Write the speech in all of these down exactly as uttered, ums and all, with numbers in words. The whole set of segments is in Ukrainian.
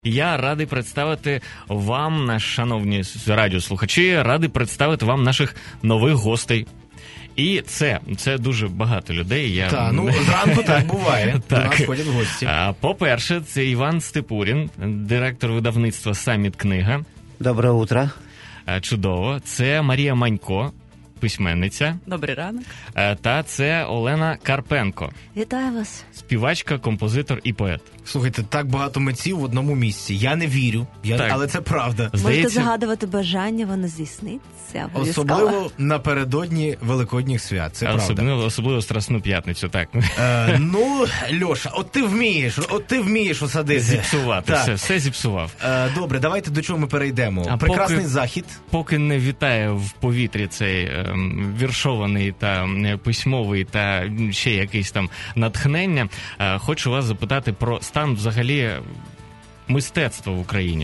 Я радий представити вам, наші шановні радіослухачі, радий представити вам наших нових гостей. І це, це дуже багато людей. Я... Так, ну зранку так буває. Так. До нас ходять гості. По-перше, це Іван Степурін, директор видавництва «Саміт Книга». Доброе утро. Чудово. Це Марія Манько, письменниця. Добрий ранок. Та це Олена Карпенко. Вітаю вас. Співачка, композитор і поет. Слухайте, так багато митців в одному місці. Я не вірю, я... але це правда. Здається... Можете загадувати бажання, воно здійсниться. Особливо напередодні Великодніх свят, це особливо, правда. Особливо Страсну п'ятницю, так. Е, ну, Льоша, от ти вмієш, от ти вмієш осадити. Зіпсувати, все, все зіпсував. Е, добре, давайте до чого ми перейдемо. А Прекрасний поки, захід. Поки не вітає в повітрі цей е, віршований та письмовий та ще якийсь там натхнення, е, хочу вас запитати про стан взагалі мистецтва в Украине.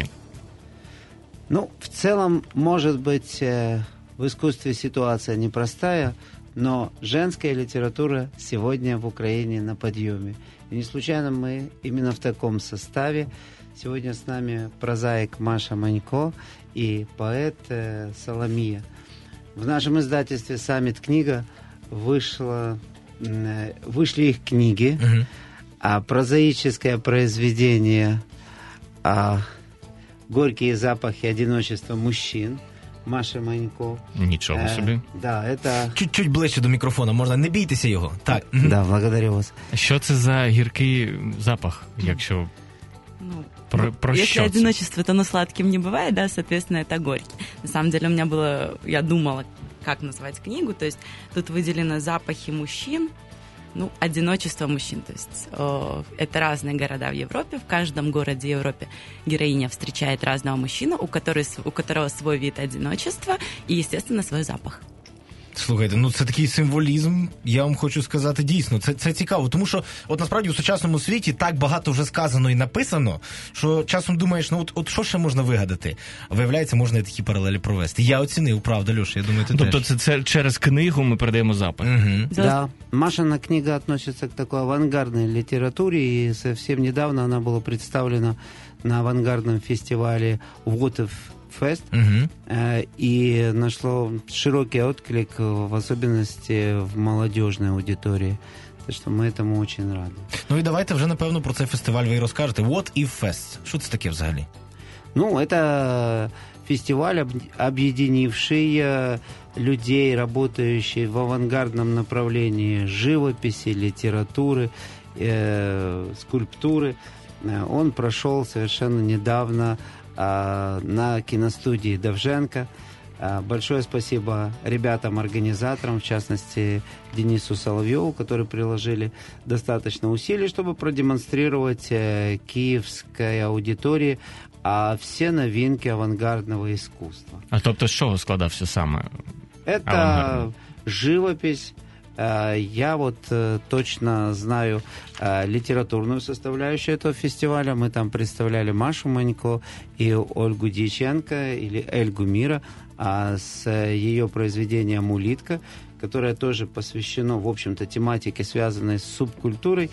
Ну, в целом, может быть, в искусстве ситуация непростая, но женская литература сегодня в Украине на подъеме. И не случайно мы именно в таком составе. Сегодня с нами прозаик Маша Манько и поэт Соломия. В нашем издательстве «Саммит Книга» вышло, вышли их книги, угу. А прозаическое произведение а, «Горькие запахи одиночества мужчин» Маши Манько. Нічого собі. Е, да, это... Чуть-чуть ближче до мікрофона, можна, не бійтеся його. Так. Да, благодарю вас. Що це за гіркий запах, якщо... Ну, про, про если что одиночество, то оно сладким не бывает, да, соответственно, это горький. На самом деле у меня было... Я думала, как назвать книгу, то есть тут выделены запахи мужчин, ну, одиночество мужчин, то есть э, это разные города в Европе, в каждом городе Европы героиня встречает разного мужчину, у, который, у которого свой вид одиночества и, естественно, свой запах. Слухайте, ну це такий символізм, я вам хочу сказати, дійсно, це, це цікаво, тому що от насправді у сучасному світі так багато вже сказано і написано, що часом думаєш, ну от, от що ще можна вигадати? Виявляється, можна і такі паралелі провести. Я оцінив, правда, Льоша, я думаю, ти тобто теж. Тобто це, це через книгу ми передаємо запах? Угу. Да, Машина книга относится к такой авангардной литературе, и совсем недавно она была представлена на авангардном фестивале «Вотов Фест», uh-huh. и нашло широкий отклик, в особенности в молодежной аудитории. Так що ми этому очень раді. Ну і давайте вже, напевно, про цей фестиваль ви і розкажете. What If Fest? Що це таке взагалі? Ну, это фестиваль, объединивший людей, работающих в авангардном направлении живописи, литературы, э, скульптуры. Он прошел совершенно недавно на киностудии Довженко. Большое спасибо ребятам-организаторам, в частности Денису Соловьеву, которые приложили достаточно усилий, чтобы продемонстрировать киевской аудитории все новинки авангардного искусства. А тобто з чого складався саме? Это живопись. Я вот точно знаю литературную составляющую этого фестиваля. Мы там представляли Машу Манько и Ольгу Дьяченко, или Эльгу Мира, с ее произведением «Улитка», которое тоже посвящено, в общем-то, тематике, связанной с субкультурой.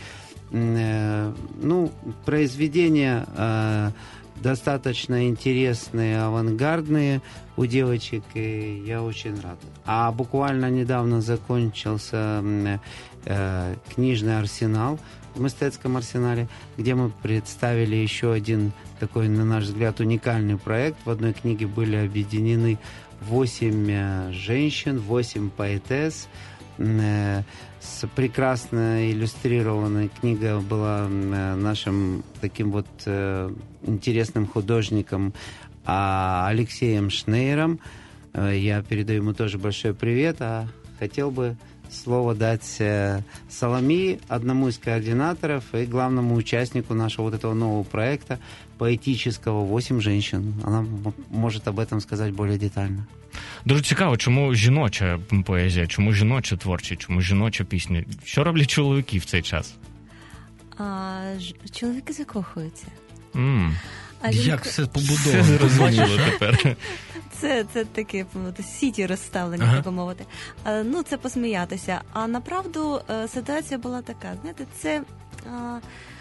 Ну, произведения достаточно интересные, авангардные у девочек, и я очень рад. А буквально недавно закончился э, книжный арсенал в Мистецком арсенале, где мы представили еще один такой, на наш взгляд, уникальный проект. В одной книге были объединены восемь э, женщин, восемь поэтесс. Э, с прекрасно иллюстрированной книга была э, нашим таким вот э, интересным художником а Алексеем Шнейром. Я передаю ему тоже большой привет, а хотел бы слово дать Соломии, одному из координаторов и главному участнику нашего вот этого нового проекта поэтического «восемь женщин». Она может об этом сказать более детально. Дуже цікаво, чому жіноча поезія, чому жіноча творчість, чому жіноча пісня? Що роблять чоловіки в цей час? А, ж, чоловіки закохуються. Mm. А Як жінка... все побудовано? Все зрозуміло тепер. Це, це таке, сіті розставлені, ага. так би мовити. А, ну, це посміятися. А направду ситуація була така, знаєте, це... А,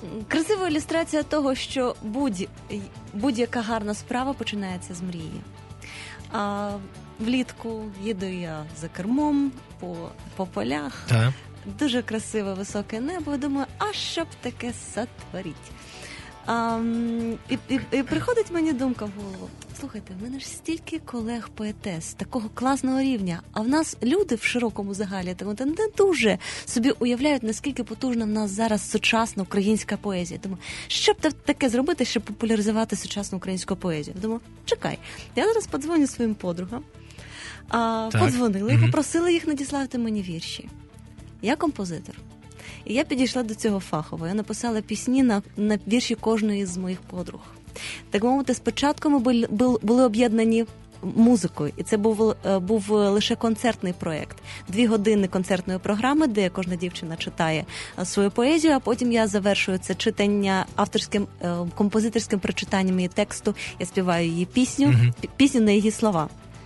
красива ілюстрація того, що будь, будь-яка гарна справа починається з мрії. А влітку їду я за кермом по, по полях. Так. Дуже красиве високе небо. Думаю, а що б таке сотворить? А, і, і, і приходить мені думка в голову. Слухайте, в мене ж стільки колег-поетес, такого класного рівня, а в нас люди в широкому загалі не дуже собі уявляють, наскільки потужна в нас зараз сучасна українська поезія. Думаю, що б таке зробити, щоб популяризувати сучасну українську поезію? Думаю, чекай, я зараз подзвоню своїм подругам. А, подзвонили і mm-hmm. попросили їх надіслати мені вірші. Я композитор. І я підійшла до цього фахово. Я написала пісні на, на вірші кожної з моїх подруг. Так мовити, спочатку ми були, були об'єднані музикою, і це був, був лише концертний проєкт. Дві години концертної програми, де кожна дівчина читає свою поезію, а потім я завершую це читання авторським, композиторським прочитанням її тексту. Я співаю її пісню, mm-hmm. пісню на її слова.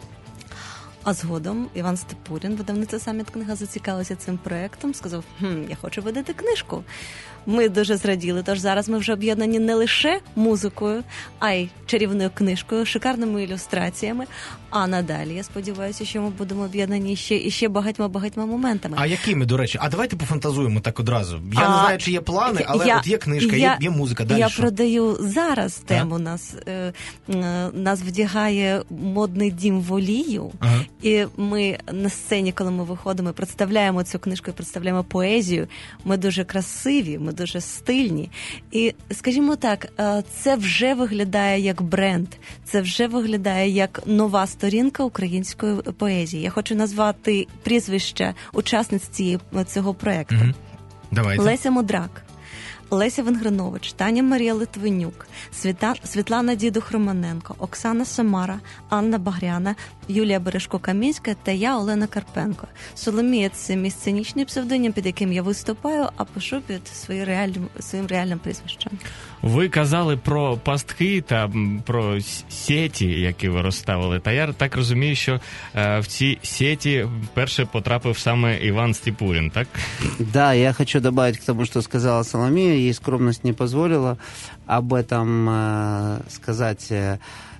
А згодом Іван Степурін, видавництво «Саміт Книга», зацікавився цим проєктом, сказав, хм, я хочу видати книжку. Ми дуже зраділи, тож зараз ми вже об'єднані не лише музикою, а й чарівною книжкою, шикарними ілюстраціями, а надалі, я сподіваюся, що ми будемо об'єднані ще, і ще багатьма-багатьма моментами. А якими, до речі? А давайте пофантазуємо так одразу. Я а, не знаю, чи є плани, але я, от є книжка, я, є, є музика. Далі я що? продаю зараз тему. Нас, е, е, нас вдягає модний дім Волію, ага. І ми на сцені, коли ми виходимо, представляємо цю книжку і представляємо поезію. Ми дуже красиві, ми дуже стильні. І, скажімо так, це вже виглядає як бренд, це вже виглядає як нова сторінка української поезії. Я хочу назвати прізвища учасниць цієї, цього проєкту. Угу. Давайте. Леся Мудрак, Леся Венгринович, Таня Марія Литвинюк, Світа... Світлана Дідух-Романенко, Оксана Самара, Анна Багряна, Юлія Бережко-Камінська та я, Олена Карпенко. Соломія – це мій сценічний псевдонім, під яким я виступаю, а пишу під свої реальним, своїм реальним прізвищем. Ви казали про пастки та про сеті, які ви розставили. Та я так розумію, що е, в ці сеті вперше потрапив саме Іван Степурін, так? Да, я хочу добавить к тому, что сказала Соломея. Ей скромность не позволила об этом э, сказать. Э,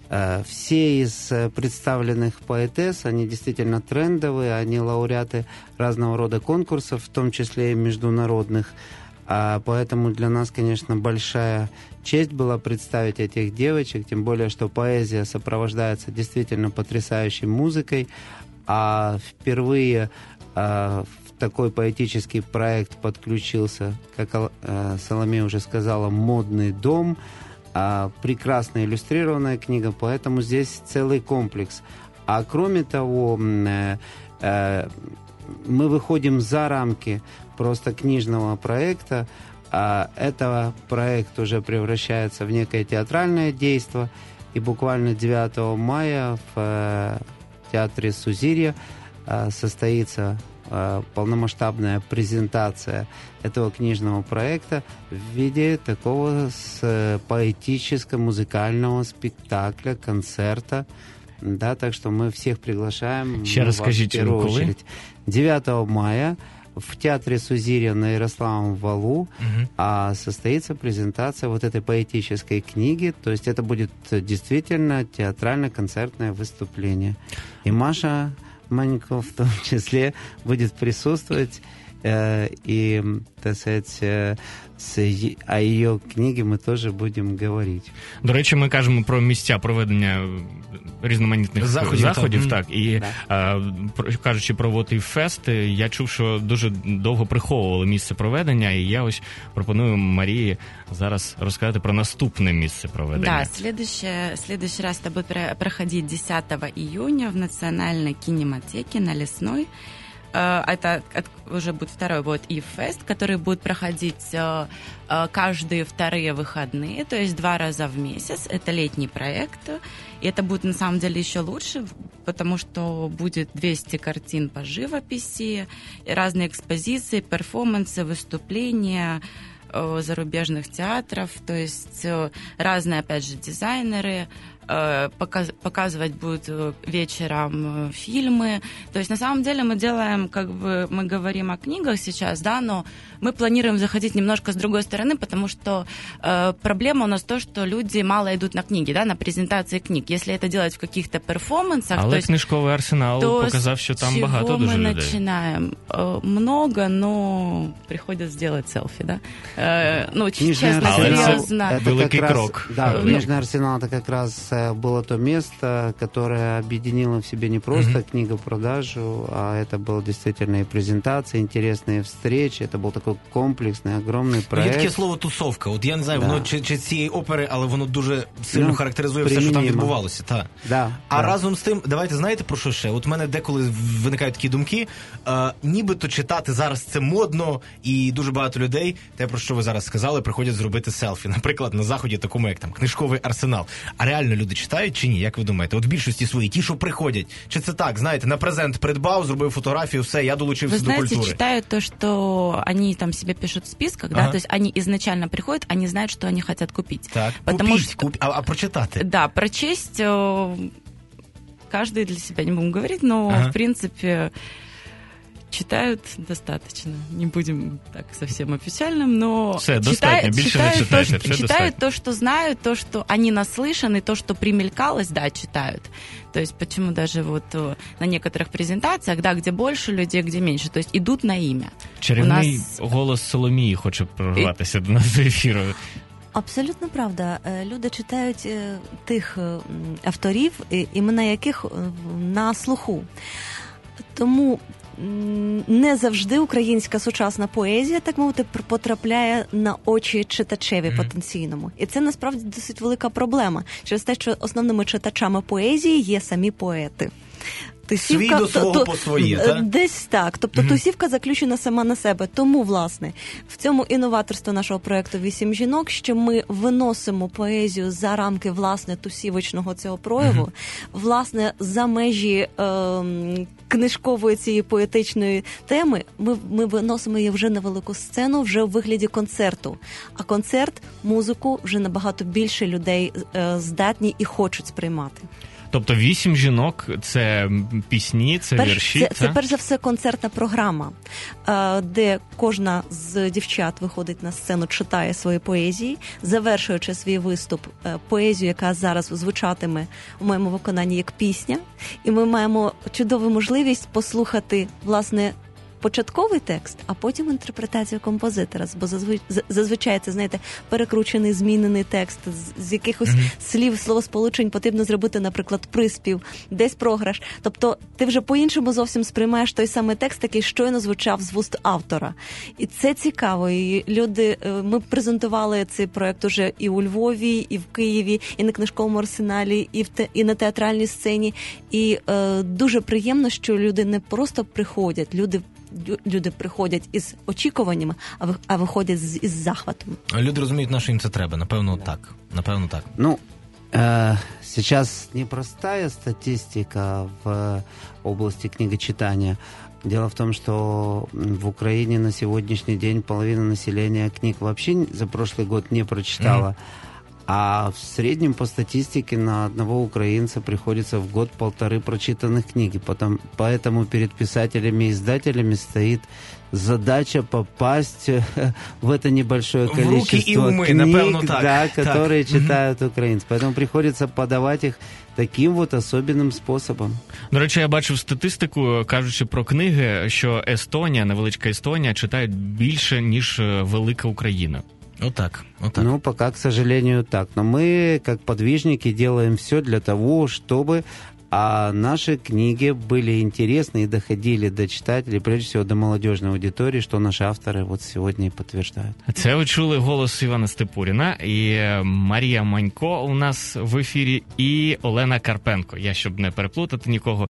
все из представленных поэтесс, они действительно трендовые, они лауреаты разного рода конкурсов, в том числе и международных. А поэтому для нас, конечно, большая честь была представить этих девочек, тем более, что поэзия сопровождается действительно потрясающей музыкой, а впервые а, в такой поэтический проект подключился, как а, Соломея уже сказала, «Модный дом», а, прекрасно иллюстрированная книга, поэтому здесь целый комплекс. А кроме того, а, а, мы выходим за рамки просто книжного проекта, а это проект уже превращается в некое театральное действо, и буквально девятого мая в э, театре Сузирья э, состоится э, полномасштабная презентация этого книжного проекта в виде такого с, э, поэтическо-музыкального спектакля, концерта. Да, так что мы всех приглашаем. Еще расскажите, в первую очередь. девятого мая в театре Сузирья на Ярославом валу угу. а, состоится презентация вот этой поэтической книги. То есть это будет действительно театрально-концертное выступление. И Маша Манько в том числе будет присутствовать. Э, и, так сказать, э, с, о ее книге ми теж будемо говорити. До речі, ми кажемо про місця проведення різноманітних заходів, заходів так. так. І да. а, кажучи про Воти Фест, я чув, що дуже довго приховували місце проведення, і я ось пропоную Марії зараз розказати про наступне місце проведення. Да, следующий, следующий раз это будет проходить десятого июня в Национальной кинематеке на Лесной. Это уже будет второй вот ИФ-фест, который будет проходить каждые вторые выходные, то есть два раза в месяц. Это летний проект. И это будет на самом деле еще лучше, потому что будет двести картин по живописи, разные экспозиции, перформансы, выступления зарубежных театров, то есть разные, опять же, дизайнеры, э, показ, показывать будут вечером фильмы. То есть на самом деле мы делаем, как бы мы говорим о книгах сейчас, да, но мы планируем заходить немножко с другой стороны, потому что э, проблема у нас то, что люди мало идут на книги, да, на презентации книг. Если это делать в каких-то перформансах, але то есть, книжковий арсенал то показав, що там багато дуже мы людей. начинаем? Э, много, но приходится сделать селфи, да. Э, ну, Книжный честно, арсенал серьезно. это Великий как раз- крок. Да, Ну, книжный арсенал это как раз э, было то место, которое объединило в себе не просто Мгм. книгопродажу, а это было действительно и презентации, интересные встречи. Это был такой комплексный, огромный Ну, є проект. таке слово тусовка. От я не знаю, Да. воно чи, чи з цієї опери, але воно дуже сильно Ну, характеризує все, що там примінімо. відбувалося. Та. Да, А да. разом з тим, давайте знаєте про що ще? От в мене деколи виникають такі думки, е, нібито читати зараз це модно, і дуже багато людей, те, про що ви зараз сказали, приходять зробити селфі. Наприклад, на заході такому, як там книжковий арсенал. А реально люди читають чи ні? Як ви думаєте? От в більшості свої, ті, що приходять. Чи це так, знаєте, на презент придбав, зробив фотографію, все, я долучився Вы до знаете, культури. читают то, что они там себе пишут в списках, да, Ага. то есть они изначально приходят, они знают, что они хотят купить. Так, Потому купіть, что- куп... а, а прочитати? Да, прочесть э, каждый для себя, не будем говорить, но, Ага. в принципе, читают достаточно. Не будем так совсем официальным, но Все, достатньо, більше не читают, то, читайте, что, все читают достатньо. то, что знают, то, что они наслышаны, то, что примелькалось, да, читают. То есть почему даже вот э, на некоторых презентациях, да, где больше людей, где меньше, то есть идут на имя. Чарівний У нас- голос Соломії хоче прорватися до нас до ефіру. Абсолютно правда. Е, Люди читають е, тих е, м, авторів, е, імена яких е, на слуху. Тому м, не завжди українська сучасна поезія, так мовити, пр- потрапляє на очі читачеві Мгм. потенційному. І це насправді досить велика проблема через те, що основними читачами поезії є самі поети. Свій до свого по своє, е, так? Десь так. Тобто Мгм. тусівка заключена сама на себе. Тому, власне, в цьому інноваторство нашого проєкту «Вісім жінок», що ми виносимо поезію за рамки, власне, тусівочного цього прояву, Мгм. власне, за межі ем, книжкової цієї поетичної теми, ми, ми виносимо її вже на велику сцену, вже у вигляді концерту. А концерт, музику вже набагато більше людей е, здатні і хочуть сприймати. Тобто вісім жінок – це пісні, це Перш, вірші. це, це перш за все концертна програма, е, де кожна з дівчат виходить на сцену, читає свої поезії, завершуючи свій виступ е, поезію, яка зараз звучатиме у моєму виконанні як пісня. І ми маємо чудову можливість послухати, власне, початковий текст, а потім інтерпретацію композитора. Бо зазвичай, зазвичай це, знаєте, перекручений, змінений текст, з, з якихось Мгм. слів, словосполучень потрібно зробити, наприклад, приспів, десь програш. Тобто ти вже по-іншому зовсім сприймаєш той самий текст, який щойно звучав з вуст автора. І це цікаво. І люди, е, ми презентували цей проект уже і у Львові, і в Києві, і на книжковому арсеналі, і в те, і на театральній сцені. І е, дуже приємно, що люди не просто приходять, люди лю- люди приходять із очікуваннями, а ви- а виходять з, із захватом. Люди розуміють, на що їм це треба. Напевно, так. Напевно, так. Ну, э, сейчас непростая статистика в области книгочитания. Дело в том, что в Украине на сегодняшний день половина населения книг вообще за прошлый год не прочитала. Мгм. А в среднем по статистике на одного украинца приходится в год полторы прочитанных книги. Потом, поэтому перед писателями и издателями стоит задача попасть в это небольшое В руки количество и умы, книг, напевно, так. да, Так. которые Мгм. читают украинцы. Поэтому приходится подавать их таким вот особенным способом. До речі, я бачив статистику, кажучи про книги, що Естонія, невеличка Естонія, читають більше, ніж е, велика Україна. Отак. Отак. Ну, пока, к сожалению, так. Но мы, как подвижники, делаем все для того, чтобы а наши книги были интересны и доходили до читателей, прежде всего до молодежной аудитории, что наши авторы вот сегодня и подтверждают. Це ви чули голос Івана Степуріна і е, Марія Манько у нас в ефірі, і Олена Карпенко. Я, щоб не переплутати нікого,